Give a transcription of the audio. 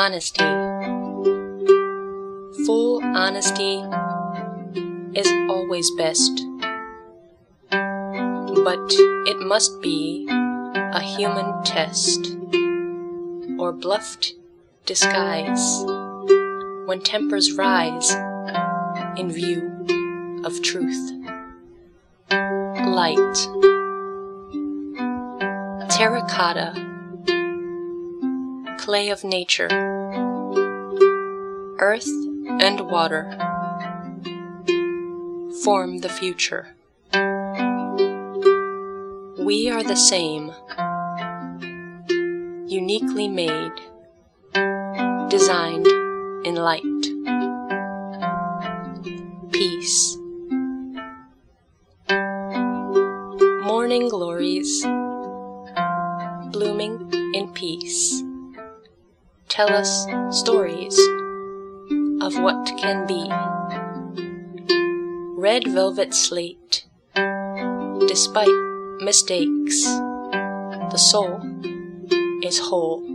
Honesty. Full honesty is always best, but it must be a human test, or bluffed disguise when tempers rise in view of truth. Light. Terracotta. Clay of nature. Earth and water form the future. We are the same, uniquely made, designed in light. Peace. Morning glories, blooming in peace, tell us stories of what can be. Red velvet slate, despite mistakes, the soul is whole.